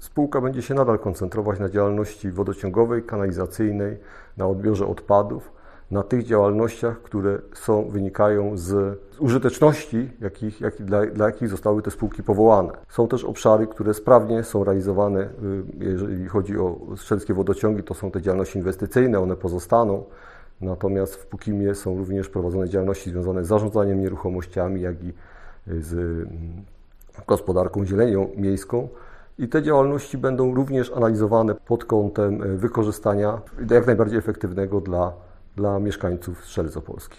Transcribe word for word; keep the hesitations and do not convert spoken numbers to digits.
spółka będzie się nadal koncentrować na działalności wodociągowej, kanalizacyjnej, na odbiorze odpadów, na tych działalnościach, które są, wynikają z użyteczności, jakich, jak, dla, dla jakich zostały te spółki powołane. Są też obszary, które sprawnie są realizowane, jeżeli chodzi o strzeleckie wodociągi, to są te działalności inwestycyjne, one pozostaną. Natomiast w Pukimie są również prowadzone działalności związane z zarządzaniem nieruchomościami, jak i z gospodarką zielenią miejską. I te działalności będą również analizowane pod kątem wykorzystania jak najbardziej efektywnego dla, dla mieszkańców Strzelec Opolskich.